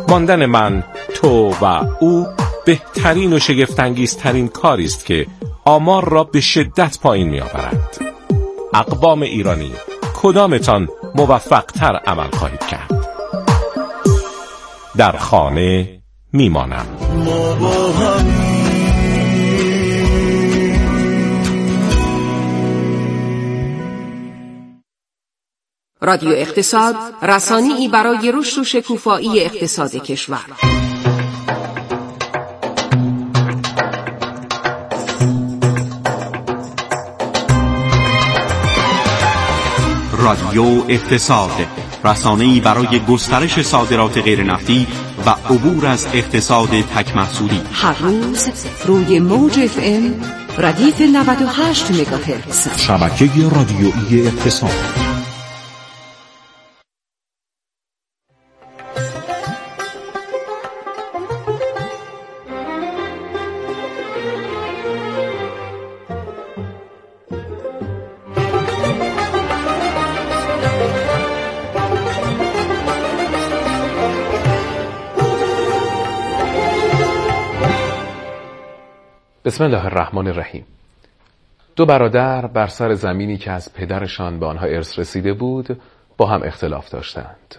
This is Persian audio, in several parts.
ماندن من، تو و او بهترین و شگفت‌انگیزترین کاری است که آمار را به شدت پایین می‌آورد. اقوام ایرانی، کدامتان موفق‌تر عمل خواهید کرد؟ در خانه میمانم. رادیو اقتصاد، رسانه‌ای برای رشد و شکوفایی اقتصاد کشور. رادیو اقتصاد، رسانه‌ای برای گسترش صادرات غیرنفتی و عبور از اقتصاد تک محصولی. هر روز روی موج FM ردیف 98 مگاهرتز. شبکه رادیویی اقتصاد. بسم الله الرحمن الرحیم. دو برادر بر سر زمینی که از پدرشان به آنها ارث رسیده بود با هم اختلاف داشتند.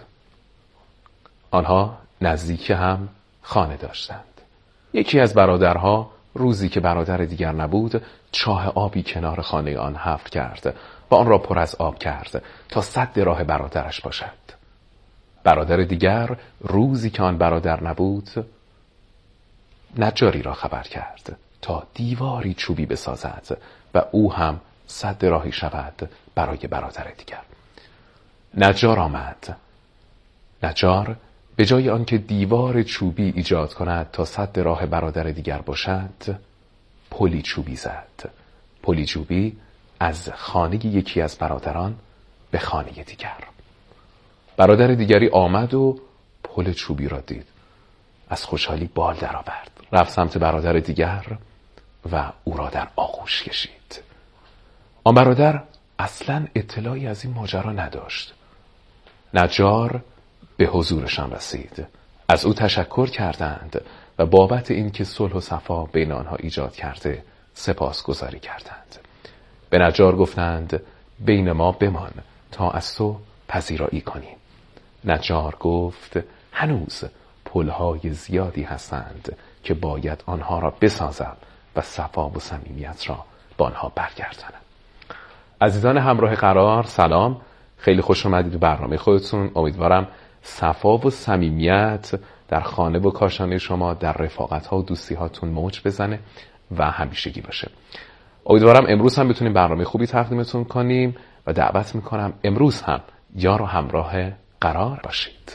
آنها نزدیک هم خانه داشتند. یکی از برادرها روزی که برادر دیگر نبود چاه آبی کنار خانه آن حفر کرد و آن را پر از آب کرد تا سد راه برادرش باشد. برادر دیگر روزی که آن برادر نبود نجاری را خبر کرد تا دیواری چوبی بسازد و او هم سد راهی شود برای برادر دیگر. نجار آمد. نجار به جای آنکه دیوار چوبی ایجاد کند تا سد راه برادر دیگر باشد، پلی چوبی زد. پلی چوبی از خانه یکی از برادران به خانه دیگر. برادر دیگری آمد و پل چوبی را دید. از خوشحالی بال درآورد. رفت سمت برادر دیگر و او را در آغوش کشید. آن برادر اصلا اطلاعی از این ماجرا نداشت. نجار به حضورشان رسید. از او تشکر کردند و بابت این که صلح و صفا بین آنها ایجاد کرده سپاسگزاری کردند. به نجار گفتند بین ما بمان تا از تو پذیرایی کنیم. نجار گفت هنوز پلهای زیادی هستند که باید آنها را بسازم و صفا و صمیمیت را با آنها برگردانم. عزیزان همراه قرار، سلام. خیلی خوش اومدید به برنامه خودتون. امیدوارم صفا و صمیمیت در خانه و کاشانه شما، در رفاقت ها و دوستی هاتون موج بزنه و همیشگی باشه. امیدوارم امروز هم بتونیم برنامه خوبی تقدیمتون کنیم و دعوت میکنم امروز هم یار و همراه قرار باشید.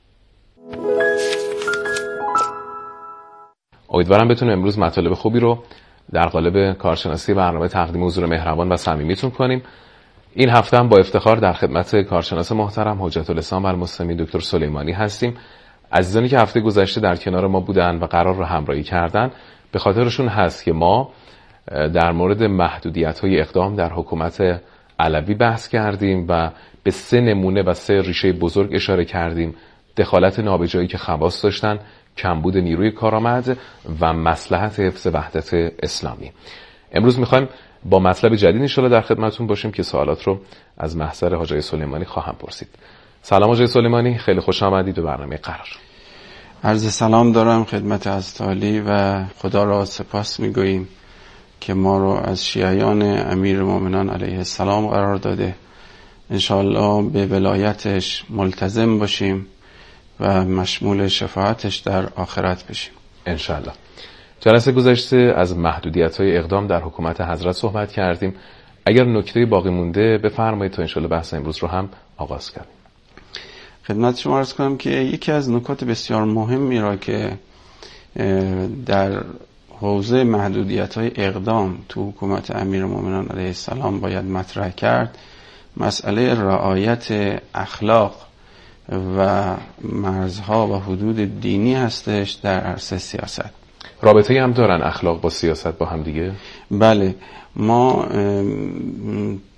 امیدوارم بتونیم امروز مطالب خوبی رو در قالب کارشناسی برنامه تقدیم حضور مهربان و صمیمیتون کنیم. این هفته هم با افتخار در خدمت کارشناس محترم حجت الاسلام و المسلمین دکتر سلیمانی هستیم. عزیزانی که هفته گذشته در کنار ما بودن و قرار رو همراهی کردن، به خاطرشون هست که ما در مورد محدودیت‌های اقدام در حکومت علوی بحث کردیم و به 3 نمونه و 3 ریشه بزرگ اشاره کردیم: دخالت نابجایی که خواص داشتن، کمبود نیروی کارآمد و مصلحت حفظ وحدت اسلامی. امروز میخوایم با مطلب جدید ان شاءالله در خدمتتون باشیم که سوالات رو از محضر حاجی سلیمانی خواهم پرسید. سلام حاجی سلیمانی، خیلی خوش آمدید به برنامه قرار. عرض سلام دارم خدمت حضرت و خدا را سپاس میگوییم که ما رو از شیعیان امیرالمومنین علیه السلام قرار داده. ان شاءالله به ولایتش ملتزم باشیم و مشمول شفاعتش در آخرت بشیم ان شاء الله. جلسه گذشته از محدودیت‌های اقدام در حکومت حضرت صحبت کردیم. اگر نکته باقی مونده بفرمایید تا ان شاء الله بحث امروز رو هم آغاز کنیم. خدمت شما عرض کنم که یکی از نکات بسیار مهمی را که در حوزه محدودیت‌های اقدام تو حکومت امیرالمومنین علیه السلام باید مطرح کرد، مسئله رعایت اخلاق و مرزها و حدود دینی هستش در عرصه سیاست. رابطه‌ای هم دارن اخلاق با سیاست با هم دیگه؟ بله، ما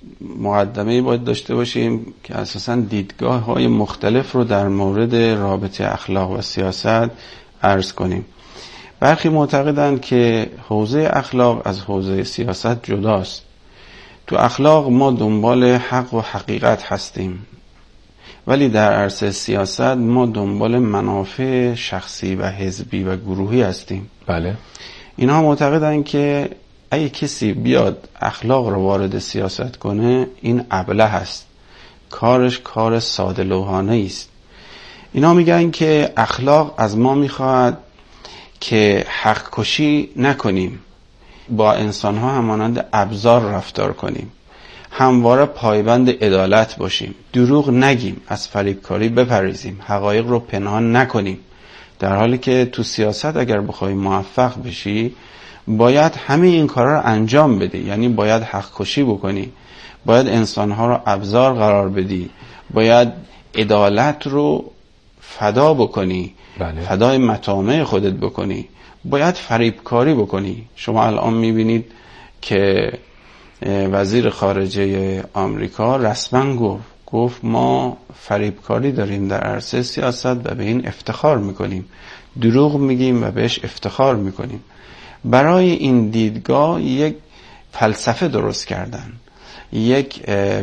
مقدمه‌ای باید داشته باشیم که اساساً دیدگاه‌های مختلف رو در مورد رابطه اخلاق و سیاست عرض کنیم. برخی معتقدند که حوزه اخلاق از حوزه سیاست جداست. تو اخلاق ما دنبال حق و حقیقت هستیم، ولی در عرصه سیاست ما دنبال منافع شخصی و حزبی و گروهی هستیم. بله. اینها معتقدند که اگه کسی بیاد اخلاق رو وارد سیاست کنه این ابله است، کارش کار ساده لوحانه است. اینا میگن که اخلاق از ما میخواد که حق کشی نکنیم، با انسانها همانند ابزار رفتار کنیم، همواره پایبند عدالت باشیم، دروغ نگیم، از فریبکاری بپرهیزیم، حقایق رو پنهان نکنیم. در حالی که تو سیاست اگر بخوای موفق بشی باید همه این کارا رو انجام بدی، یعنی باید حق کشی بکنی، باید انسانها رو ابزار قرار بدی، باید عدالت رو فدا بکنی. بله. فدای مطامع خودت بکنی، باید فریبکاری بکنی. شما الان میبینید که وزیر خارجه آمریکا رسما گفت ما فریبکاری داریم در عرصه سیاست و به این افتخار میکنیم، دروغ میگیم و بهش افتخار میکنیم. برای این دیدگاه یک فلسفه درست کردن، یک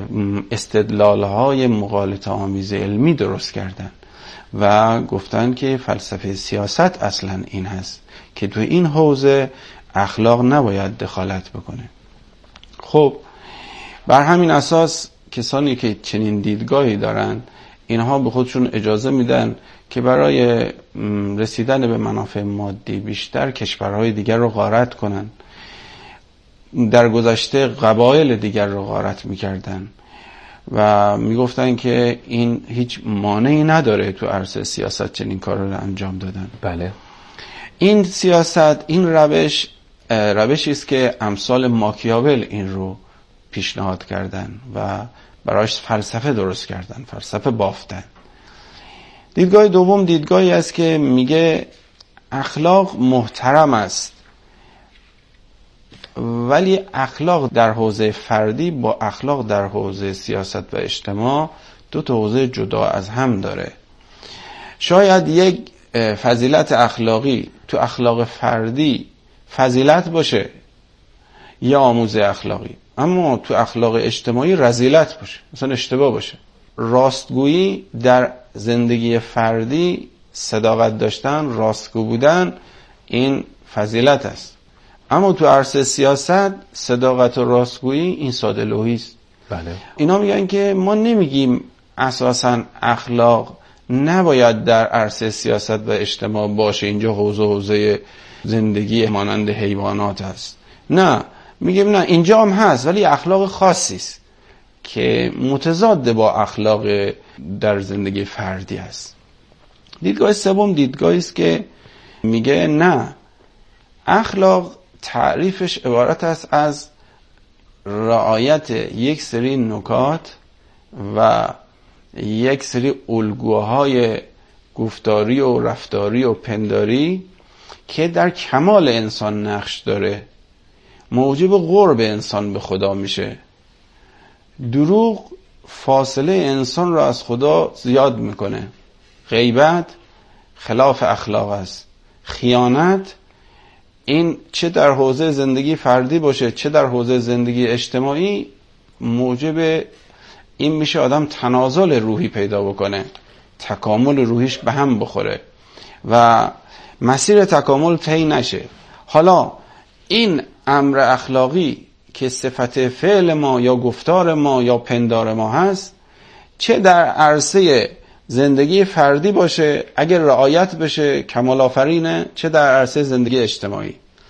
استدلالهای مغالطه آمیز علمی درست کردن و گفتن که فلسفه سیاست اصلا این هست که تو این حوزه اخلاق نباید دخالت بکنه. خب بر همین اساس کسانی که چنین دیدگاهی دارن اینها به خودشون اجازه میدن که برای رسیدن به منافع مادی بیشتر کشورهای دیگر رو غارت کنن. در گذشته قبایل دیگر رو غارت میکردن و میگفتن که این هیچ مانعی نداره تو عرصه سیاست چنین کار رو انجام دادن. بله. این سیاست، این روشی است که امثال ماکیاول این رو پیشنهاد کردن و برایش فلسفه درست کردن، فلسفه بافتن. دیدگاه دوم دیدگاهی است که میگه اخلاق محترم است، ولی اخلاق در حوزه فردی با اخلاق در حوزه سیاست و اجتماع دو تا حوزه جدا از هم داره. شاید یک فضیلت اخلاقی تو اخلاق فردی فضیلت باشه یا آموزه اخلاقی، اما تو اخلاق اجتماعی رذیلت باشه، مثلا اشتباه باشه. راستگویی در زندگی فردی، صداقت داشتن، راستگو بودن، این فضیلت است، اما تو عرصه سیاست صداقت و راستگویی این ساده لوحی است. بله. اینا میگن که ما نمیگیم اساساً اخلاق نباید در عرصه سیاست و اجتماع باشه، اینجا حوزه زندگی مانند حیوانات هست. نه، میگیم نه، اینجا هم هست ولی اخلاق خاصی است که متضاد با اخلاق در زندگی فردی است. دیدگاه سوم دیدگاهی است که میگه نه، اخلاق تعریفش عبارت است از رعایت یک سری نکات و یک سری الگوهای گفتاری و رفتاری و پنداری که در کمال انسان نقش داره، موجب قرب انسان به خدا میشه. دروغ فاصله انسان را از خدا زیاد میکنه. غیبت خلاف اخلاق است. خیانت، این چه در حوزه زندگی فردی باشه چه در حوزه زندگی اجتماعی، موجب این میشه آدم تنازل روحی پیدا بکنه، تکامل روحیش به هم بخوره و مسیر تکامل طی نشه. حالا این امر اخلاقی که صفت فعل ما یا گفتار ما یا پندار ما هست، چه در عرصه زندگی فردی باشه اگر رعایت بشه کمال آفرینه، چه در عرصه زندگی اجتماعی.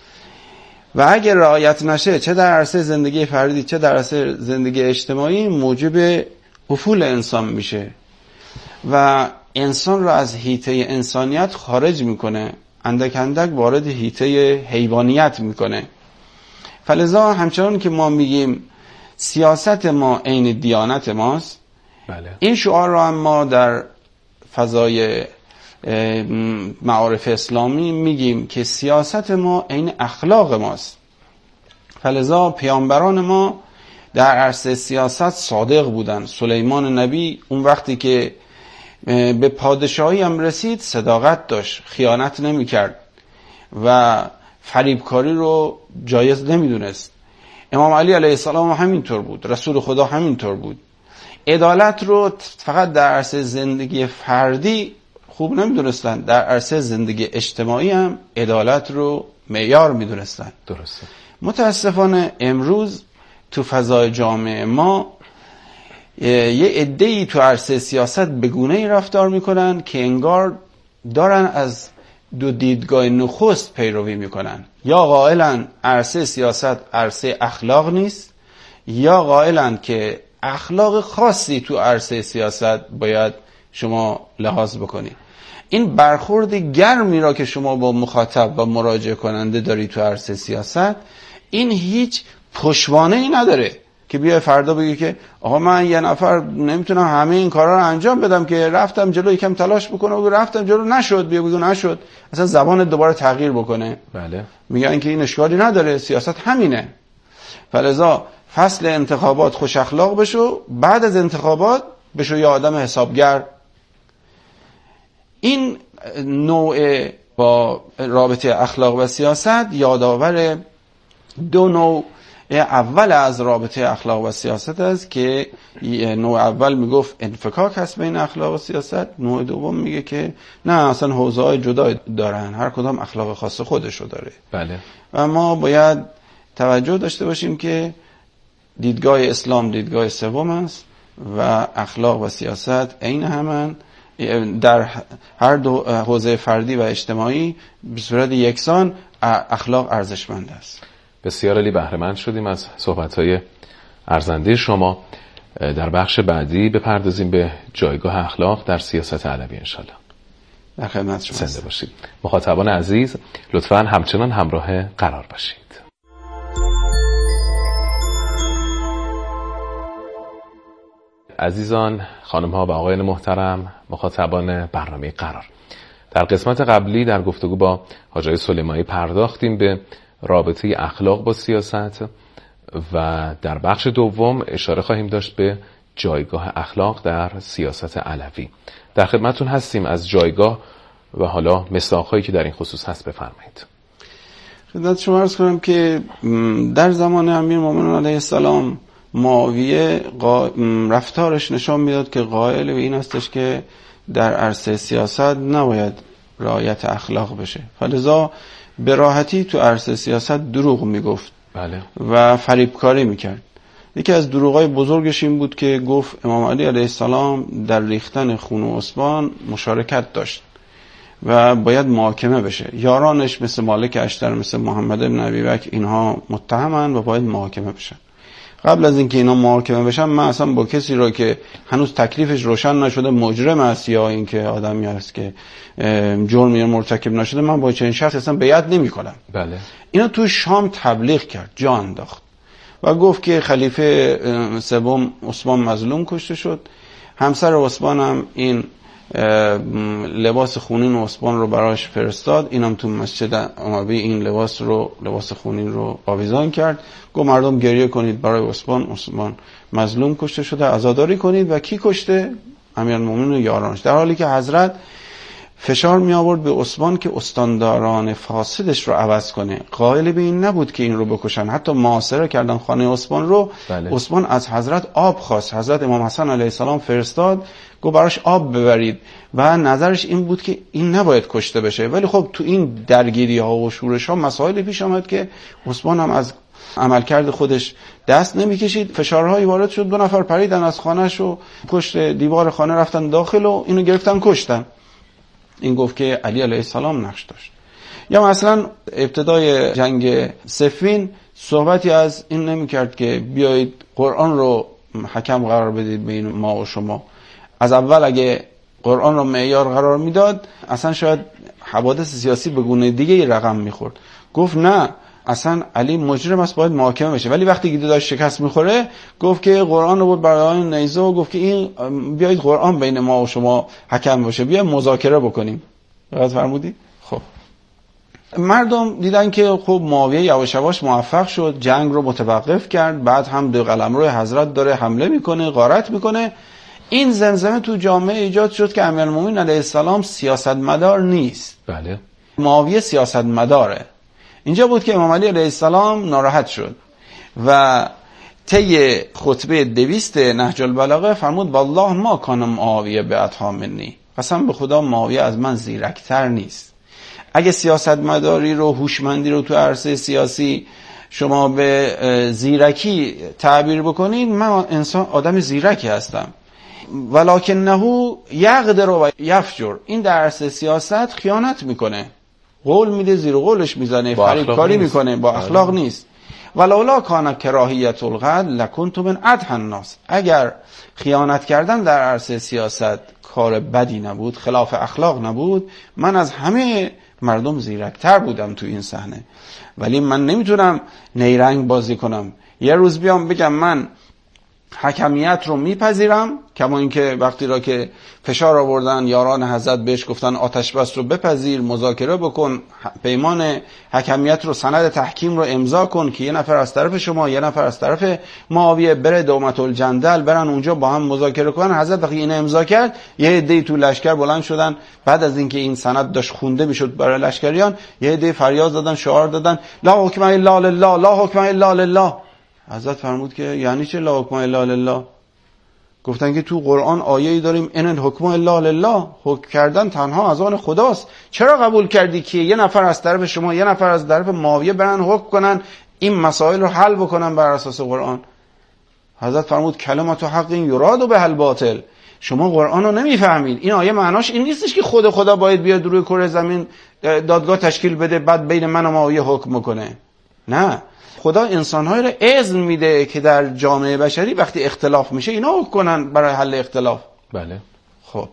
و اگر رعایت نشه چه در عرصه زندگی فردی چه در عرصه زندگی اجتماعی، موجب افول انسان میشه و انسان رو از حیطه انسانیت خارج میکنه، اندک اندک وارد حیطه حیوانیت میکنه. فلذا همچنان که ما میگیم سیاست ما عین دیانت ماست، بله. این شعار رو هم ما در فضای معارف اسلامی میگیم که سیاست ما عین اخلاق ماست. فلذا پیامبران ما در عرصه سیاست صادق بودن. سلیمان نبی اون وقتی که به پادشاهی هم رسید صداقت داشت، خیانت نمی کرد و فریبکاری رو جایز نمی دونست. امام علی علیه السلام همینطور بود، رسول خدا همینطور بود. عدالت رو فقط در عرصه زندگی فردی خوب نمی دونستن، در عرصه زندگی اجتماعی هم عدالت رو معیار می دونستن. درسته. متاسفانه امروز تو فضای جامعه ما یه عده‌ای تو عرصه سیاست به گونه‌ای رفتار میکنن که انگار دارن از دو دیدگاه نخست پیروی میکنن. یا قائلن عرصه سیاست عرصه اخلاق نیست، یا قائلن که اخلاق خاصی تو عرصه سیاست باید شما لحاظ بکنید. این برخورد گرمی را که شما با مخاطب و مراجعه کننده داری تو عرصه سیاست، این هیچ پشتوانه‌ای نداره که بیای فردا بگی که آقا من یه نفر نمیتونم همه این کارا رو انجام بدم که رفتم جلو یکم تلاش بکنم و رفتم جلو نشد، بیا بگو نشد، اصلا زبان دوباره تغییر بکنه. بله. میگن که این اشکالی نداره، سیاست همینه. فلذا فصل انتخابات خوش اخلاق بشو، بعد از انتخابات بشو یه آدم حسابگر. این نوع با رابطه اخلاق و سیاست یادآور دو نوع اول از رابطه اخلاق و سیاست است که نوع اول میگفت انفکاک هست بین اخلاق و سیاست، نوع دوم میگه که نه اصلا حوزه‌های جدا دارن، هر کدام اخلاق خاص خودشو داره. بله. و ما باید توجه داشته باشیم که دیدگاه اسلام دیدگاه سوم است و اخلاق و سیاست عین همن، در هر دو حوزه فردی و اجتماعی به صورت یکسان اخلاق ارزشمند است. بسیار عالی، بهره مند شدیم از صحبت‌های ارزنده شما. در بخش بعدی بپردازیم به جایگاه اخلاق در سیاست علوی انشالله. در خدمت شما. زنده باشید. مخاطبان عزیز لطفاً همچنان همراه قرار باشید. عزیزان، خانم‌ها و آقایان محترم، مخاطبان برنامه قرار، در قسمت قبلی در گفتگو با حاج آقای سلیمانی پرداختیم به رابطه اخلاق با سیاست و در بخش دوم اشاره خواهیم داشت به جایگاه اخلاق در سیاست علوی. در خدمتتون هستیم از جایگاه و حالا مصداق‌هایی که در این خصوص هست بفرمایید. خدمت شما عرض کنم که در زمان امیرالمومنین علیه السلام معاویه رفتارش نشان میداد که قائل به این هستش که در عرصه سیاست نباید رعایت اخلاق بشه، فلذا به راحتی تو عرصه سیاست دروغ میگفت. بله. و فریبکاری میکرد. یکی از دروغای بزرگش این بود که گفت امام علی علیه السلام در ریختن خون عثمان مشارکت داشت و باید محاکمه بشه. یارانش مثل مالک اشتر، مثل محمد بن ابیبکر، اینها متهمن و باید محاکمه بشن. قبل از اینکه اینا محاکمه بشن، من اصلا با کسی را که هنوز تکلیفش روشن نشده مجرم است یا اینکه آدمی است که جرمی مرتکب نشده، من با چنین شخص اصلا بیعت نمی‌کنم. بله. اینا تو شام تبلیغ کرد، جا انداخت و گفت که خلیفه سوم عثمان مظلوم کشته شد. همسر عثمان هم این لباس خونین عثمان رو براش فرستاد، اینم تو مسجد اموی این لباس خونین رو آویزان کرد. گفت مردم گریه کنید برای عثمان مظلوم کشته شده، عزاداری کنید. و کی کشته؟ امیرالمومنین و یارانش. در حالی که حضرت فشار می آورد به عثمان که استانداران فاسدش رو عوض کنه. قائل به این نبود که این رو بکشن، حتی محاصره کردن خانه عثمان رو. بله. عثمان از حضرت آب خواست، حضرت امام حسن علیه السلام فرستاد، گفت براش آب ببرید و نظرش این بود که این نباید کشته بشه. ولی خب تو این درگیری ها و شورش ها مسائل پیش آمد که عثمان هم از عملکرد خودش دست نمیکشید. فشارهایی وارد شد، 2 نفر پریدن از خانه‌ش و پشت دیوار خانه رفتن داخل و اینو گرفتن کشتن. این گفت که علی علیه السلام نقش داشت. یا مثلا ابتدای جنگ صفین صحبتی از این نمی کرد که بیایید قرآن رو حکم قرار بدید بین ما و شما. از اول اگه قرآن رو معیار قرار میداد، اصلا شاید حوادث سیاسی به گونه دیگه رقم میخورد. گفت نه، اصلا علی مجرم است، باید محاکمه بشه. ولی وقتی که داشت شکست میخوره، گفت که قرآن رو بود برای نیزه و گفت که این بیایید قرآن بین ما و شما حکم باشه، بیاید مذاکره بکنیم. راست فرمودی؟ خب مردم دیدن که خب معاویه یواش یواش موفق شد، جنگ رو متوقف کرد، بعد هم دو قلمرو حضرت داره حمله میکنه، غارت میکنه. این زمزمه تو جامعه ایجاد شد که امیرالمومنین علیه السلام سیاستمدار نیست. بله. معاویه سیاستمداره. اینجا بود که امام علی علیه السلام ناراحت شد و طی خطبه 200 نهج البلاغه فرمود والله ما کان معاویه بعدها منی، قسم به خدا معاویه از من زیرکتر نیست. اگه سیاستمداری رو، هوشمندی رو تو عرصه سیاسی شما به زیرکی تعبیر بکنید، من انسان آدم زیرکی هستم. ولکنه یقدر و یفجر، این در عرصه سیاست خیانت میکنه، قول میده زیر قولش میزنه، فریبکاری میکنه، با اخلاق نیست. ولولا کان کراهیت الغد لکنت من ادهن الناس، اگر خیانت کردن در عرصه سیاست کار بدی نبود، خلاف اخلاق نبود، من از همه مردم زیرکتر بودم تو این صحنه. ولی من نمیتونم نیرنگ بازی کنم، یه روز بیام بگم من حکمیت رو میپذیرم، کما اینکه وقتی را که فشار آوردن یاران حضرت بهش گفتن آتش بس رو بپذیر، مذاکره بکن، پیمان حکمیت رو، سند تحکیم رو امضا کن که یه نفر از طرف شما، یه نفر از طرف معاویه بره دومت الجندل، برن اونجا با هم مذاکره کنن. حضرت وقتی این امضا کرد، یه عده‌ای تو لشکر بلند شدن، بعد از اینکه این سند داشت خونده میشد برای لشکریان، یه عده فریاد زدن، شعار دادن لا حکم الا لله، لا حکم الا لله. حضرت فرمود که یعنی چه لا حکم الا لله؟ گفتن که تو قرآن آیه‌ای داریم ان الحکم الا لله، حکم کردن تنها از آن خداست. چرا قبول کردی که یه نفر از طرف شما، یه نفر از طرف معاویه برن حکم کنن، این مسائل رو حل بکنن بر اساس قرآن؟ حضرت فرمود کلمت حق یراد به الباطل، شما قرآن رو نمیفهمید. این آیه معناش این نیستش که خدا باید بیاد روی کره زمین دادگاه تشکیل بده بعد بین من و معاویه حکم کنه. نه، خدا انسان‌های را اذن میده که در جامعه بشری وقتی اختلاف میشه اینا حکم کنن برای حل اختلاف. بله. خب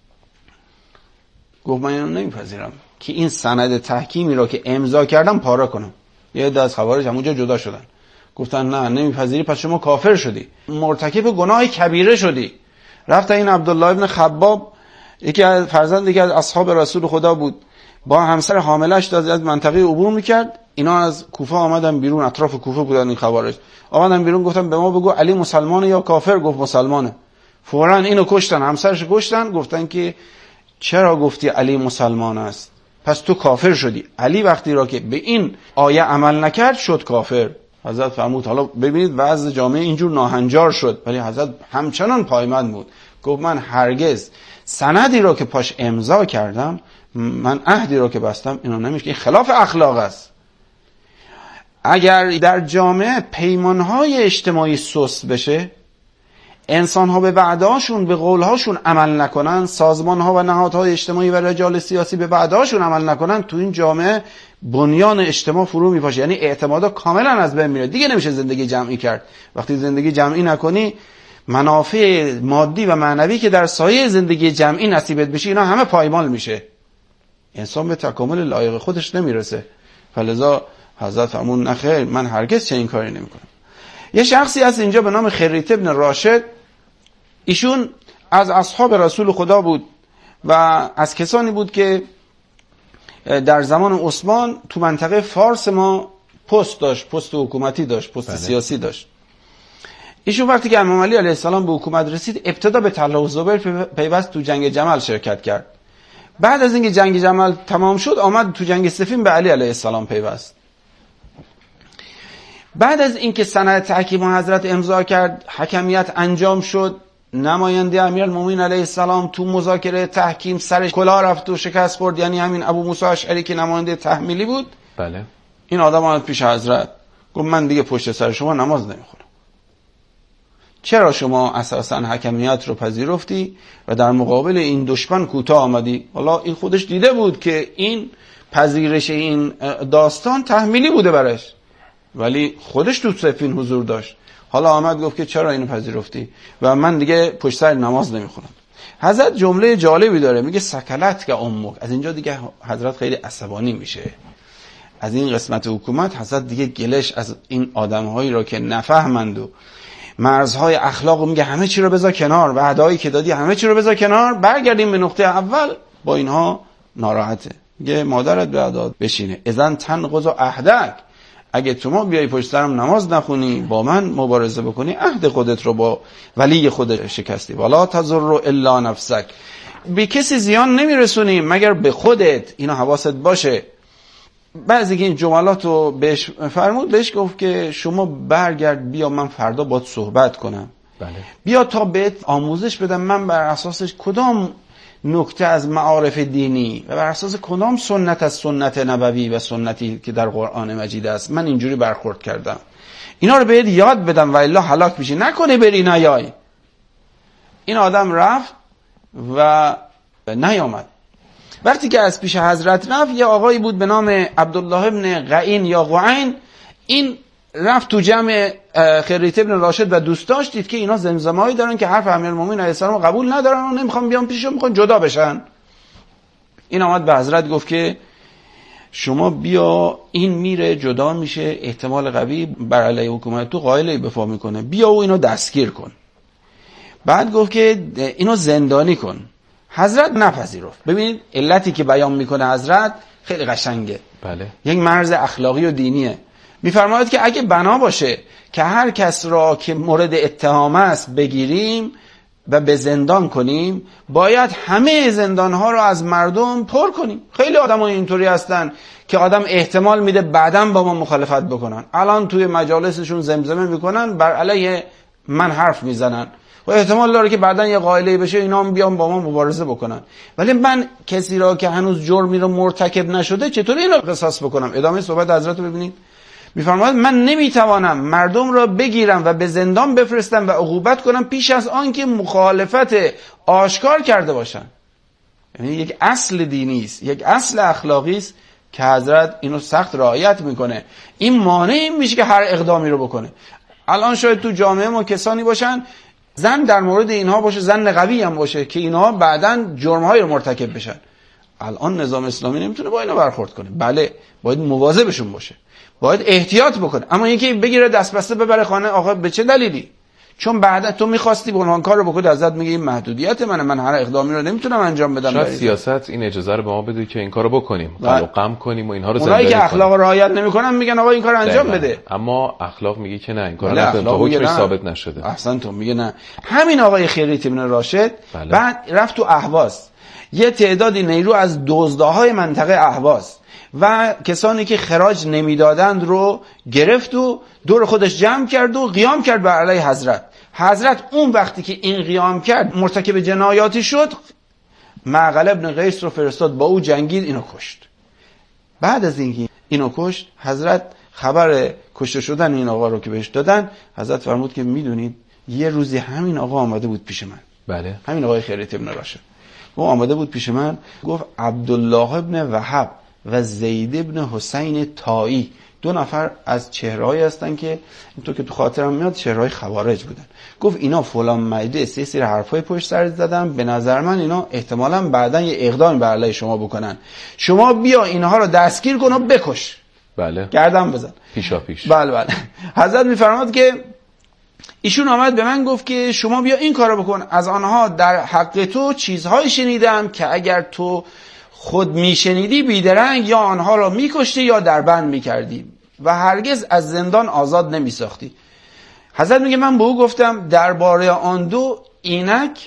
گفت من اینو نمیپذیرم که این سند تحکیمی را که امضا کردم پاره کنم. یه عده از خوارج همونجا جدا شدن، گفتن نه نمیپذیری پس شما کافر شدی، مرتکب گناه کبیره شدی. رفت این عبدالله ابن خباب، یکی از فرزند از اصحاب رسول خدا بود، با همسر حاملش داشت از منطقه عبور میکرد. اینا از کوفه آمدن بیرون، اطراف کوفه بودن این خوارج، آمدن بیرون گفتن به ما بگو علی مسلمانه یا کافر؟ گفت مسلمانه. فوراً اینو کشتن، همسرش کشتن. گفتن که چرا گفتی علی مسلمان است؟ پس تو کافر شدی. علی وقتی را که به این آیه عمل نکرد شد کافر. حضرت فرمود حالا ببینید وضع جامعه اینجور ناهنجار شد، ولی حضرت همچنان پایمند بود. گفت من هرگز سندی را که پاش امضا کردم، من عهدی را که بستم اینو نمیشه، این خلاف اخلاق است. اگر در جامعه پیمانهای اجتماعی سست بشه، انسانها به وعده‌هاشون، به قولهاشون عمل نکنن، سازمانها و نهادهای اجتماعی و رجال سیاسی به وعده‌هاشون عمل نکنن، تو این جامعه بنیان اجتماع فرو میپاشه، یعنی اعتمادا کاملا از بین میره. دیگه نمیشه زندگی جمعی کرد. وقتی زندگی جمعی نکنی، منافع مادی و معنوی که در سایه زندگی جمعی نصیبت بشه اینا همه پایمال میشه، انسان به تکامل لایق خودش نمیرسه. فلذا حضرت فرمود نه خیر، من هرگز چنین کاری نمیکنم. یه شخصی هست اینجا به نام خریت ابن راشد، ایشون از اصحاب رسول خدا بود و از کسانی بود که در زمان عثمان تو منطقه فارس ما پست داشت، پست حکومتی داشت، پست سیاسی داشت. ایشون وقتی که امام علی علیه السلام به حکومت رسید، ابتدا به طلحه و زبیر پیوست تو جنگ جمل شرکت کرد. بعد از اینکه جنگ جمل تمام شد، آمد تو جنگ صفین به علی علیه السلام پیوست. بعد از اینکه سند تحکیم حضرت امضا کرد، حکمیت انجام شد، نماینده امیرالمومنین علیه السلام تو مذاکره تحکیم سرش کلاه رفت و شکست خورد، یعنی همین ابو موسی اشعری که نماینده تحمیلی بود. بله. این آدم آمد پیش حضرت، گفت من دیگه پشت سر شما نماز نمیخونم. چرا شما اساسا حکمیت رو پذیرفتی و در مقابل این دشمن کوتاه آمدی؟ حالا این خودش دیده بود که این پذیرش این داستان تحمیلی بوده برش، ولی خودش تو صفین حضور داشت. حالا آمد گفت که چرا اینو پذیرفتی و من دیگه پشت سر نماز نمیخونم. حضرت جمله جالبی داره، میگه سکلت که امک. از اینجا دیگه حضرت خیلی عصبانی میشه از این قسمت حکومت. حضرت دیگه گلش از این آدمهایی را که نفهمند و مرزهای اخلاق میگه همه چی رو بذار کنار، وعده‌ای که دادی همه چی رو بذار کنار، برگردیم به نقطه اول. با اینها ناراحته. میگه مادرت به عداد بشینه. اذن تنقض عهدک، اگه شما بیای پشت سرم نماز نخونی، با من مبارزه بکنی، عهد خودت رو با ولی خودت شکستی. ولا تضر الا نفسک، به کسی زیان نمیرسونی مگر به خودت. اینا حواست باشه. بعضی که این جملات رو بهش فرمود، بهش گفت که شما برگرد بیا من فردا باهات صحبت کنم. بله. بیا تا بهت آموزش بدم من بر اساسش کدام نکته از معارف دینی و بر اساس کدام سنت از سنت نبوی و سنتی که در قرآن مجید است من اینجوری برخورد کردم، اینا رو بهت یاد بدم و الا هلاک میشی، نکنه بری نیای. این آدم رفت و نیامد. وقتی که از پیش حضرت رفت، یه آقایی بود به نام عبدالله ابن قعین یا قعین. این رفت تو جمع خریت ابن راشد و دوستاش، دید که اینا زمزمه‌ای دارن که حرف امیرالمومنین علیه السلام قبول ندارن و نمیخوان بیان پیشش، میخوان جدا بشن. این آمد به حضرت گفت که شما بیا، این میره جدا میشه، احتمال قوی بر علیه حکومت تو قائل به پا میکنه، بیا و اینو دستگیر کن. بعد گفت که اینو زندانی کن. حضرت نپذیرفت. ببینید علتی که بیان میکنه حضرت خیلی قشنگه. بله. یک مرز اخلاقی و دینیه. میفرماید که اگه بنا باشه که هر کس را که مورد اتهام است بگیریم و به زندان کنیم، باید همه زندانها را از مردم پر کنیم. خیلی آدم‌ها اینطوری هستن که آدم احتمال میده بعداً با ما مخالفت بکنن. الان توی مجالسشون زمزمه میکنن، بر علیه من حرف میزنن و احتمال داره که بعداً یه قائله بشه اینا هم بیان با ما مبارزه بکنن. ولی من کسی را که هنوز جرمی رو مرتکب نشده چطوری اینو قصاص بکنم؟ ادامه صحبت حضرت رو ببینید. میفرماید من نمیتوانم مردم را بگیرم و به زندان بفرستم و عقوبت کنم پیش از آن که مخالفت آشکار کرده باشن. یعنی یک اصل دینی است، یک اصل اخلاقی است که حضرت اینو سخت رعایت میکنه. این مانع این میشه که هر اقدامی رو بکنه. الان شاید تو جامعه ما کسانی باشن زن در مورد اینها باشه، زن قوی هم باشه که اینها بعداً جرم‌های رو مرتکب بشن. الان نظام اسلامی نمیتونه با اینا برخورد کنه. بله باید مواظبشون باشه، باید احتیاط بکنه. اما اینکه بگیره دست بسته ببره خانه، آقا به چه دلیلی؟ چون بعدا تو می‌خواستی اون کار رو بکنی، ازت میگه این محدودیت منه، من هر اقدامی رو نمیتونم انجام بدم. شاید سیاست این اجازه رو به ما بده که این کارو بکنیم، قم کنیم و اینها رو زندانی کنیم. اونایی که اخلاق رعایت نمیکنن میگن آقا این کارو انجام بده، اما اخلاق میگه که نه، این کارو نکنیم تا حکمش ثابت نشده. احسن تو میگه نه. همین آقای خریت ابن راشد بعد رفت تو اهواز، یه تعدادی نیرو از دزدهای منطقه اهواز و کسانی که خراج نمیدادند رو گرفت و دور خودش جمع کرد و قیام کرد بر علیه حضرت. حضرت اون وقتی که این قیام کرد مرتکب جنایاتی شد، معقل ابن قیس رو فرستاد با او جنگید، اینو کشت. بعد از اینکه اینو کشت، حضرت خبر کشته شدن این آقا رو که بهش دادن، حضرت فرمود که میدونید یه روزی همین آقا آمده بود پیش من. بله. همین آقای خریت ابن راشد او آمده بود پیش من، گفت عبدالله ابن وهب و زید ابن حسین طایی 2 نفر از چهره‌ای هستن که اینطور که تو خاطرم میاد چهره‌های خوارج بودن. گفت اینا فلان مجده سری حرفای پشت سر زدن، به نظر من اینا احتمالاً بعداً یه اقدام بر علیه شما بکنن، شما بیا اینها رو دستگیر کن و بکش. بله. گردن بزن. پیشا پیش. بله. حضرت میفرماد که ایشون آمد به من گفت که شما بیا این کارو بکن، از آنها در حق تو چیزهای شنیدم که اگر تو خود میشنیدی بیدرنگ یا آنها را میکشتی یا در بند میکردی و هرگز از زندان آزاد نمیساختی. حضرت میگه من به او گفتم درباره آن دو اینک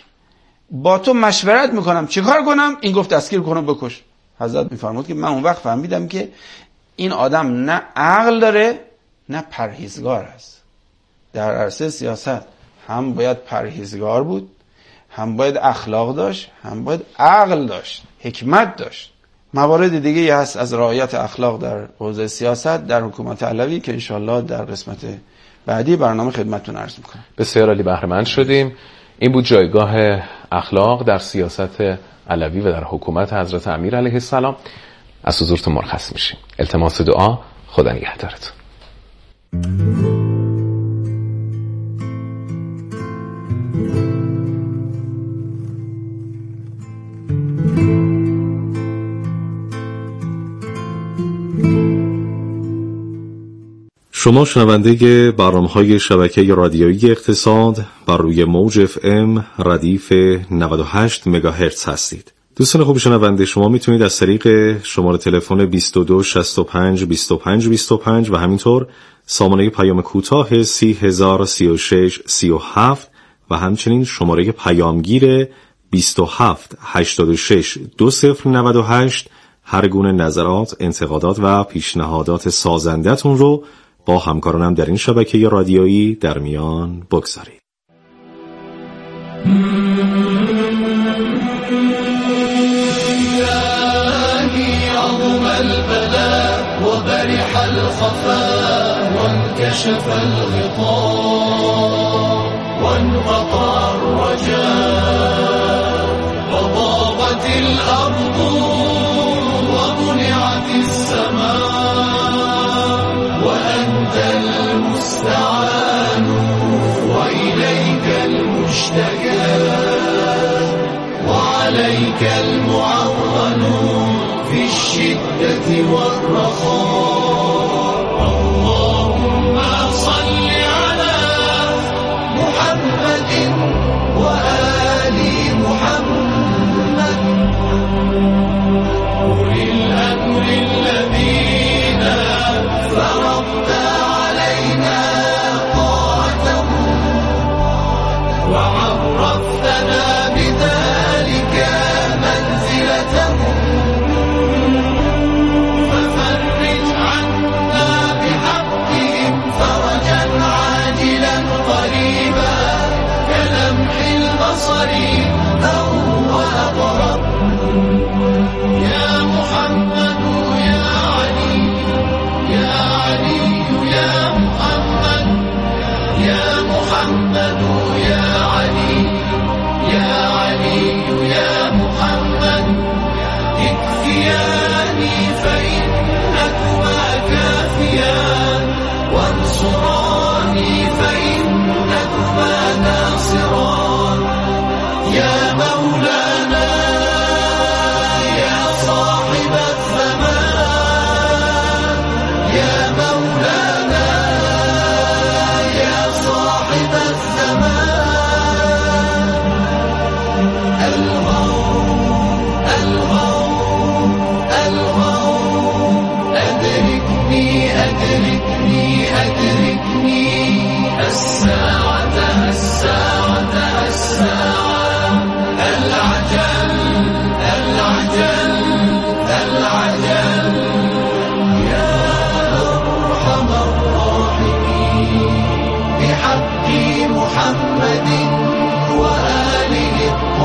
با تو مشورت میکنم چیکار کنم؟ این گفت دستگیر کن و بکش. حضرت میفرمود که من اون وقت فهمیدم که این آدم نه عقل داره نه پرهیزگار است. در عرصه سیاست هم باید پرهیزگار بود، هم باید اخلاق داشت، هم باید عقل داشت، حکمت داشت. موارد دیگه هست از رعایت اخلاق در حوزه سیاست در حکومت علوی که انشالله در قسمت بعدی برنامه خدمتتون عرض میکنم. بسیار عالی، بهره مند شدیم. این بود جایگاه اخلاق در سیاست علوی و در حکومت حضرت امیر علیه السلام. از حضورتون مرخص میشیم. التماس دعا، خدا نگهدارتون. شما شنونده برنامه‌های شبکه رادیویی اقتصاد بر روی موج FM ردیف 98 مگاهرتز هستید. دوستان خوب شنونده، شما میتونید از طریق شماره تلفن 22 65 25 25 و همینطور سامانه پیام کوتاه 3036 37 و همچنین شماره پیامگیر 27 86 2098 هر گونه نظرات، انتقادات و پیشنهادات سازندتون رو با همکارانم در این شبکه رادیویی در میان بگذارید. وبرح الخفاء وانكشف الغطاء وانقطع الرجاء وضاقت الأرض ومنعت السماء وأنت المستعان وإليك المشتكى وعليك المعول في الشدة والرخاء. اللهم صل على محمد وآل محمد أولي الأمر الذين فرضت علينا طاعتهم وعرفتنا بذلك منزلتهم يا محمد يا علي يا علي يا محمد يا محمد يا علي يا علي يا محمد اكفياني فإنكما كافيان وانصراني فإنكما ناصران يا مولانا يا صاحب الزمان يا مولانا يا صاحب الزمان الغوث الغوث الغوث أدركني أدركني أدركني الساعة الساعة الساعة العجل العجل العجل يا أرحم الراحمين بحق محمد وآله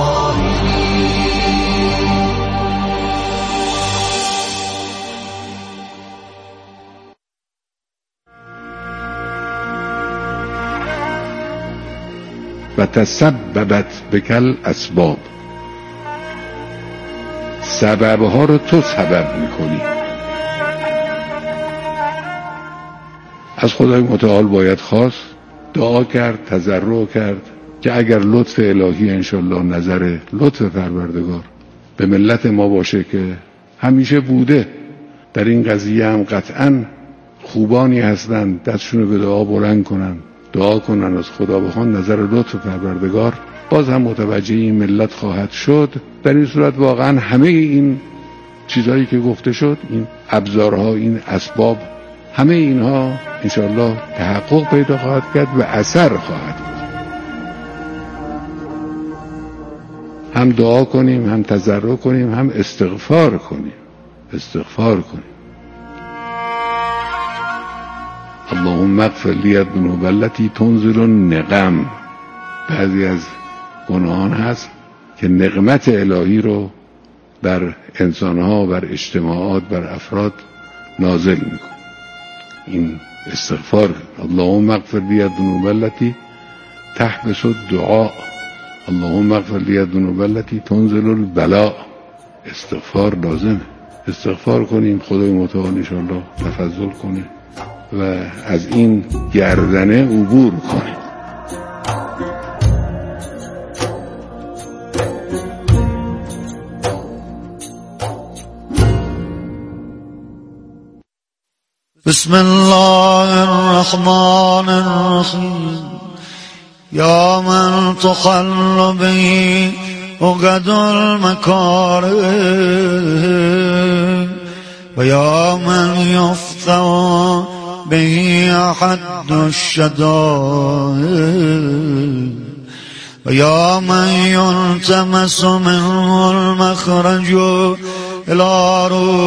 الطاهرين. و تسببت بکل اسباب، سببها رو تو سبب میکنی. از خدای متعال باید خواست، دعا کرد، تضرع کرد که اگر لطف الهی انشالله نظر لطف پروردگار به ملت ما باشه که همیشه بوده، در این قضیه هم قطعا خوبانی هستن دستشون به دعا بلند کنن، دعا کنن از خدا بخوان نظر لطف پروردگار باز هم متوجه این ملت خواهد شد. در این صورت واقعا همه این چیزهایی که گفته شد، این ابزارها، این اسباب، همه اینها انشالله تحقق پیدا خواهد کرد و اثر خواهد بود. هم دعا کنیم، هم تضرع کنیم، هم استغفار کنیم. اللهم اغفر لی الذنوب التي تنزل النقم. بعضی از گناهان هست که نقمت الهی رو بر انسانها، بر اجتماعات، بر افراد نازل میکنه. این استغفار. اللهم اغفر لی الذنوب التي تحبس الدعاء. اللهم اغفر لی الذنوب التي تنزل البلاء. استغفار لازمه. استغفار کنیم، خدای متعال انشاءالله تفضل کنه و از این گردنه عبور کنیم. بسم الله الرحمن الرحيم. يا من تخل به عقد المكاره و یا من یفتح به حد الشدائد و یا من یلتمس منه المخرج الی